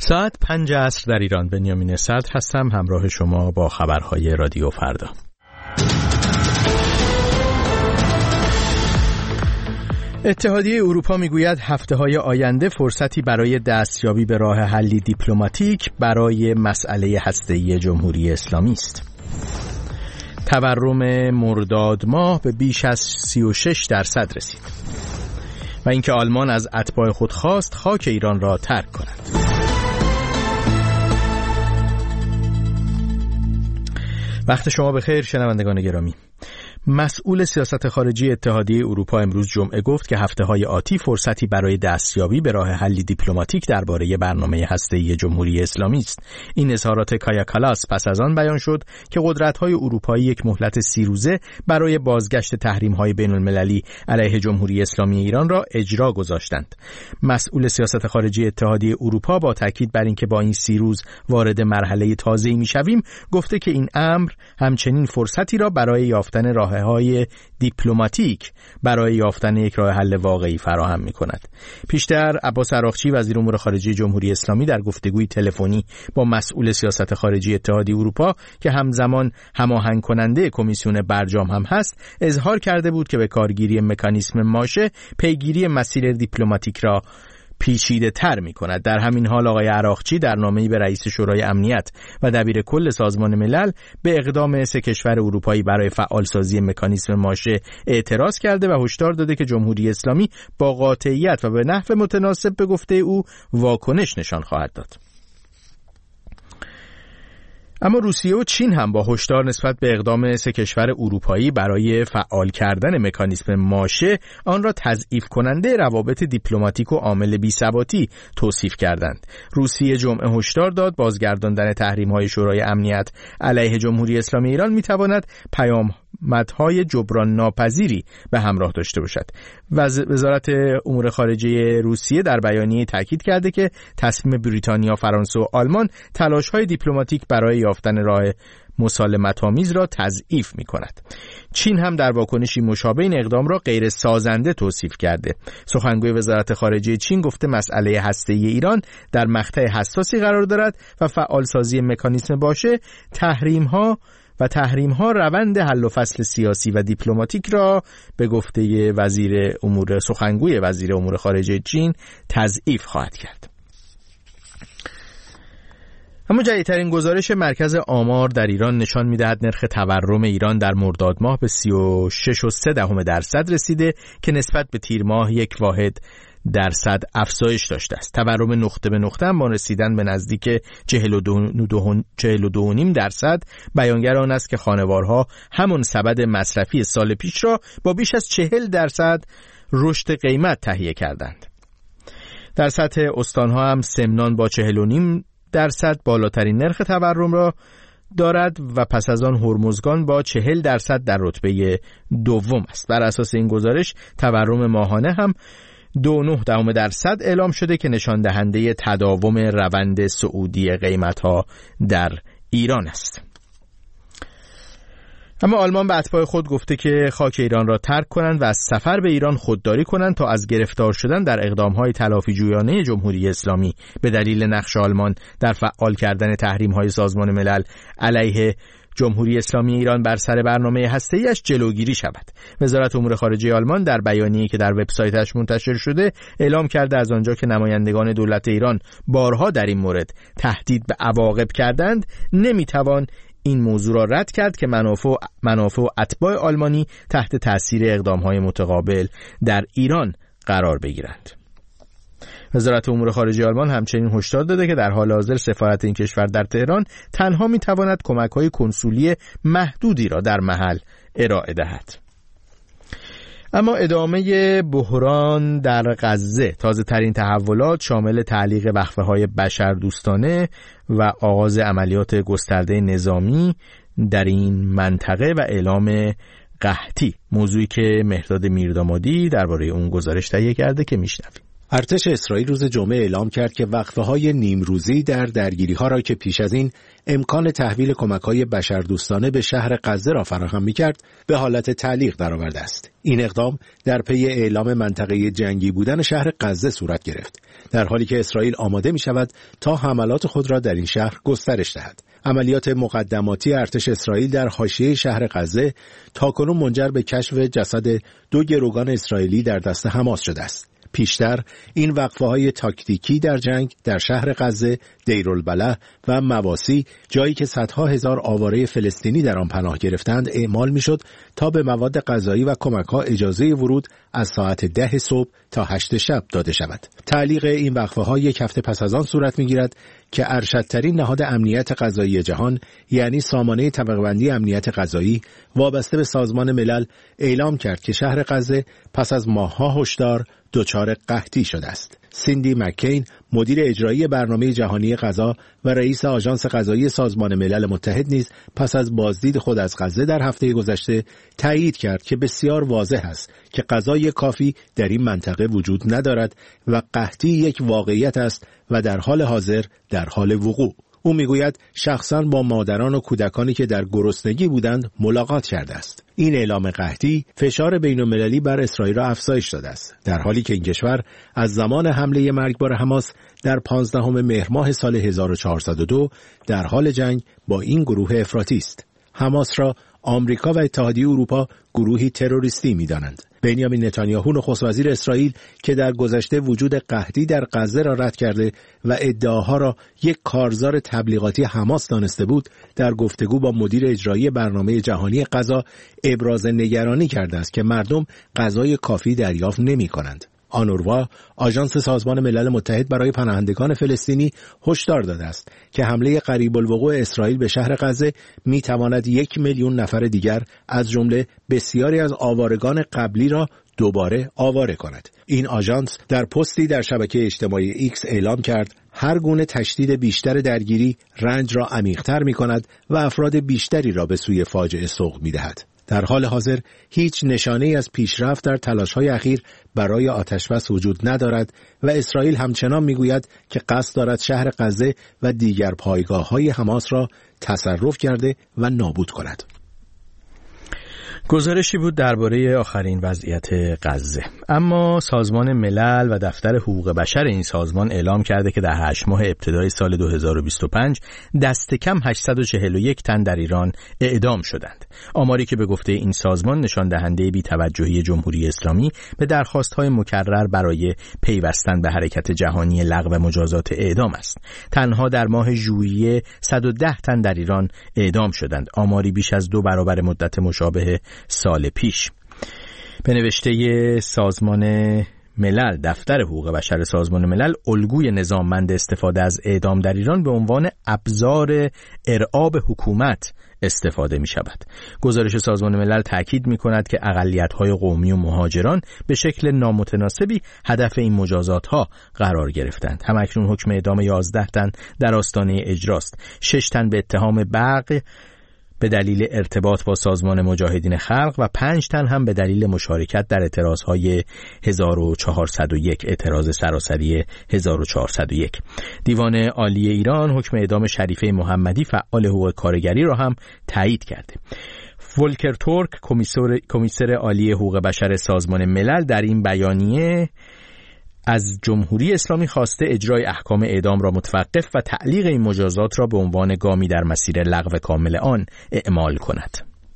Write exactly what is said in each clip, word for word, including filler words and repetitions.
ساعت پنج عصر در ایران. بنیامین صدر هستم، همراه شما با خبرهای رادیو فردا. اتحادیه اروپا میگوید هفته‌های آینده فرصتی برای دستیابی به راه حلی دیپلماتیک برای مسئله هسته‌ای جمهوری اسلامی است. تورم مرداد ماه به بیش از سی و شش درصد رسید و اینکه آلمان از اتباع خود خواست خاک ایران را ترک کنند. وقت شما بخیر شنوندگان گرامی. مسئول سیاست خارجی اتحادیه اروپا امروز جمعه گفت که هفته‌های آتی فرصتی برای دستیابی به راه حلی دیپلماتیک درباره برنامه هسته‌ای جمهوری اسلامی است. این اظهارات کایا کالاس پس از آن بیان شد که قدرت‌های اروپایی یک مهلت سی روزه برای بازگشت تحریم‌های بین‌المللی علیه جمهوری اسلامی ایران را اجرا گذاشتند. مسئول سیاست خارجی اتحادیه اروپا با تاکید بر اینکه با این سی روز وارد مرحله تازه‌ای می‌شویم گفته که این امر همچنین فرصتی را برای یافتن راه های دیپلماتیک برای یافتن یک راه حل واقعی فراهم می‌کند. پیشتر عباس عراقچی وزیر امور خارجه جمهوری اسلامی در گفتگوی تلفنی با مسئول سیاست خارجی اتحادیه اروپا که همزمان هماهنگ کننده کمیسیون برجام هم هست، اظهار کرده بود که به کارگیری مکانیسم ماشه پیگیری مسیر دیپلماتیک را پیچیده تر می کند. در همین حال آقای عراقچی در نامه‌ای به رئیس شورای امنیت و دبیر کل سازمان ملل به اقدام سه کشور اروپایی برای فعالسازی مکانیسم ماشه اعتراض کرده و هشدار داده که جمهوری اسلامی با قاطعیت و به نحو متناسب به گفته او واکنش نشان خواهد داد. اما روسیه و چین هم با هشدار نسبت به اقدام سه کشور اروپایی برای فعال کردن مکانیسم ماشه آن را تضعیف کننده روابط دیپلماتیک و عامل بی‌ثباتی توصیف کردند. روسیه جمعه هشدار داد بازگرداندن تحریم‌های شورای امنیت علیه جمهوری اسلامی ایران می‌تواند پیامدهای جبران ناپذیری به همراه داشته باشد. وزارت امور خارجه روسیه در بیانیه تاکید کرده که تصمیم بریتانیا، فرانسه و آلمان تلاش‌های دیپلماتیک برای یافتن راه مسالمت‌آمیز را تضعیف می‌کند. چین هم در واکنشی مشابه این اقدام را غیر سازنده توصیف کرده. سخنگوی وزارت خارجه چین گفته مسئله هسته‌ای ایران در مقطع حساسی قرار دارد و فعالسازی مکانیسم باشه تحریم‌ها و تحریم‌ها روند حل و فصل سیاسی و دیپلماتیک را به گفته وزیر امور سخنگوی وزیر امور خارجه چین تضعیف خواهد کرد. اما جدیدترین گزارش مرکز آمار در ایران نشان می‌دهد نرخ تورم ایران در مرداد ماه به سی و شش و سه دهم درصد رسیده که نسبت به تیر ماه یک واحد درصد افزایش داشته است. تورم نقطه به نقطه هم با رسیدن به نزدیک چهل و دو و نیم درصد بیانگر آن است که خانوارها همون سبد مصرفی سال پیش را با بیش از چهل درصد رشد قیمت تهیه کردند. در سطح استانها هم سمنان با چهل و نیم درصد بالاترین نرخ تورم را دارد و پس از آن هرمزگان با چهل درصد در رتبه دوم است. بر اساس این گزارش تورم ماهانه هم دو و نه دهم درصد اعلام شده که نشان دهنده تداوم روند صعودی قیمت‌ها در ایران است. اما آلمان به اتباع خود گفته که خاک ایران را ترک کنند و از سفر به ایران خودداری کنند تا از گرفتار شدن در اقدام‌های تلافی جویانه جمهوری اسلامی به دلیل نقش آلمان در فعال کردن تحریم‌های سازمان ملل علیه جمهوری اسلامی ایران بر سر برنامه هسته‌ایش جلوگیری شود. وزارت امور خارجه آلمان در بیانیه‌ای که در وبسایتش منتشر شده اعلام کرده از آنجا که نمایندگان دولت ایران بارها در این مورد تهدید به عواقب کردند، نمی‌توان این موضوع را رد کرد که منافع منافع و اتباع آلمانی تحت تاثیر اقدام‌های متقابل در ایران قرار بگیرند. وزارت امور خارجه آلمان همچنین هشدار داده که در حال حاضر سفارت این کشور در تهران تنها می‌تواند کمک‌های کنسولی محدودی را در محل ارائه دهد. اما ادامه بحران در غزه، تازه ترین تحولات شامل تعلیق وقفه‌های بشردوستانه و آغاز عملیات گسترده نظامی در این منطقه و اعلام قحطی، موضوعی که مهرداد میردامادی درباره اون گزارش تهیه کرده که میشنویم. ارتش اسرائیل روز جمعه اعلام کرد که وقفه‌های نیمروزی در درگیری‌ها را که پیش از این امکان تحویل کمک‌های بشردوستانه به شهر غزه را فراهم می‌کرد، به حالت تعلیق درآورده است. این اقدام در پی اعلام منطقه جنگی بودن شهر غزه صورت گرفت، در حالی که اسرائیل آماده می‌شود تا حملات خود را در این شهر گسترش دهد. عملیات مقدماتی ارتش اسرائیل در حاشیه شهر غزه تاکنون منجر به کشف جسد دو گروگان اسرائیلی در دست حماس شده است. پیشتر این وقفه‌های تاکتیکی در جنگ در شهر غزه، دیرالبلح و مواسی، جایی که صدها هزار آواره فلسطینی در آن پناه گرفتند، اعمال می‌شد تا به مواد غذایی و کمک‌ها اجازه ورود از ساعت ده صبح تا هشت شب داده شود. تعلیق این وقفه‌ها یک هفته پس از آن صورت می‌گیرد که ارشدترین نهاد امنیت غذایی جهان، یعنی سامانه طبقه‌بندی امنیت غذایی وابسته به سازمان ملل، اعلام کرد که شهر غزه پس از ماه‌ها هشدار دچار قحطی شده است. سیندی مککین، مدیر اجرایی برنامه جهانی غذا و رئیس آژانس غذایی سازمان ملل متحد نیز پس از بازدید خود از غزه در هفته گذشته تایید کرد که بسیار واضح است که غذای کافی در این منطقه وجود ندارد و قحطی یک واقعیت است و در حال حاضر در حال وقوع. او میگوید شخصاً با مادران و کودکانی که در گرسنگی بودند ملاقات کرده است. این اعلام قحطی فشار بین‌المللی بر اسرائیل را افزایش داده است، در حالی که این کشور از زمان حمله مرگبار حماس در پانزدهم مهر ماه سال هزار و چهارصد و دو در حال جنگ با این گروه افراطی است. حماس را آمریکا و اتحادیه اروپا گروهی تروریستی می‌دانند. بنیامین نتانیاهو نخست وزیر اسرائیل که در گذشته وجود قحطی در غزه را رد کرده و ادعاها را یک کارزار تبلیغاتی حماس دانسته بود، در گفتگو با مدیر اجرایی برنامه جهانی غذا ابراز نگرانی کرده است که مردم غذای کافی دریافت نمی‌کنند. آنوروا، آژانس سازمان ملل متحد برای پناهندگان فلسطینی، هشدار داده است که حمله قریب الوقوع اسرائیل به شهر غزه می‌تواند یک میلیون نفر دیگر از جمله بسیاری از آوارگان قبلی را دوباره آواره کند. این آژانس در پستی در شبکه اجتماعی ایکس اعلام کرد هر گونه تشدید بیشتر درگیری رنج را عمیق‌تر می‌کند و افراد بیشتری را به سوی فاجعه سوق می‌دهد. در حال حاضر هیچ نشانه‌ای از پیشرفت در تلاش‌های اخیر برای آتشبس وجود ندارد و اسرائیل همچنان میگوید که قصد دارد شهر غزه و دیگر پایگاه‌های حماس را تصرف کرده و نابود کند. گزارشی بود درباره آخرین وضعیت غزه. اما سازمان ملل و دفتر حقوق بشر این سازمان اعلام کرده که در هشت ماه ابتدای سال دو هزار و بیست و پنج دست کم هشتصد و چهل و یک تن در ایران اعدام شدند. آماری که به گفته این سازمان نشان دهنده بی‌توجهی جمهوری اسلامی به درخواست‌های مکرر برای پیوستن به حرکت جهانی لغو مجازات اعدام است. تنها در ماه ژوئیه صد و ده تن در ایران اعدام شدند. آماری بیش از دو برابر مدت مشابه سال پیش. به نوشته سازمان ملل، دفتر حقوق بشر سازمان ملل الگوی نظاممند استفاده از اعدام در ایران به عنوان ابزار ارعاب حکومت استفاده می شود. گزارش سازمان ملل تاکید می کند که اقلیت‌های قومی و مهاجران به شکل نامتناسبی هدف این مجازات ها قرار گرفتند. همکنون حکم اعدام یازده تن در آستانه اجراست. شش تن به اتهام بغی به دلیل ارتباط با سازمان مجاهدین خلق و پنج تن هم به دلیل مشارکت در اعتراضهای هزار و چهارصد و یک، اعتراض سراسری هزار و چهارصد و یک. دیوان عالی ایران حکم اعدام شریفه محمدی فعال حقوق کارگری را هم تایید کرده. ولکر تورک، کمیسر عالی حقوق بشر سازمان ملل، در این بیانیه از جمهوری اسلامی خواسته اجرای احکام اعدام را متوقف و تعلیق این مجازات را به عنوان گامی در مسیر لغو کامل آن اعمال کند.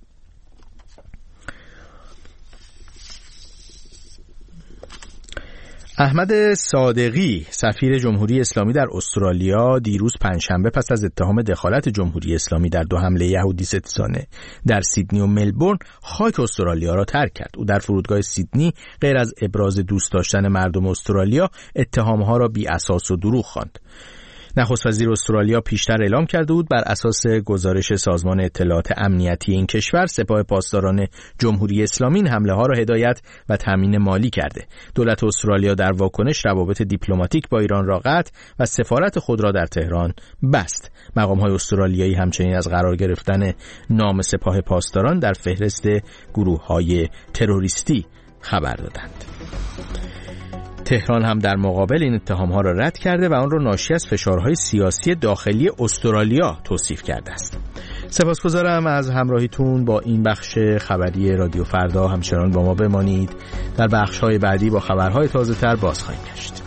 احمد صادقی، سفیر جمهوری اسلامی در استرالیا، دیروز پنجشنبه پس از اتهام دخالت جمهوری اسلامی در دو حمله یهودی ستیزانه در سیدنی و ملبورن خاک استرالیا را ترک کرد. او در فرودگاه سیدنی غیر از ابراز دوست داشتن مردم استرالیا، اتهامها را بی اساس و دروغ خواند. نخست وزیر استرالیا پیشتر اعلام کرده بود بر اساس گزارش سازمان اطلاعات امنیتی این کشور، سپاه پاسداران جمهوری اسلامی این حمله ها را هدایت و تامین مالی کرده. دولت استرالیا در واکنش روابط دیپلماتیک با ایران را قطع و سفارت خود را در تهران بست. مقام های استرالیایی همچنین از قرار گرفتن نام سپاه پاسداران در فهرست گروه های تروریستی خبر دادند. تهران هم در مقابل این اتهام‌ها را رد کرده و آن را ناشی از فشارهای سیاسی داخلی استرالیا توصیف کرده است. سپاسگزارم از همراهیتون با این بخش خبری رادیو فردا. همچنان با ما بمانید. در بخش‌های بعدی با خبرهای تازه‌تر باز خواهیم گشت.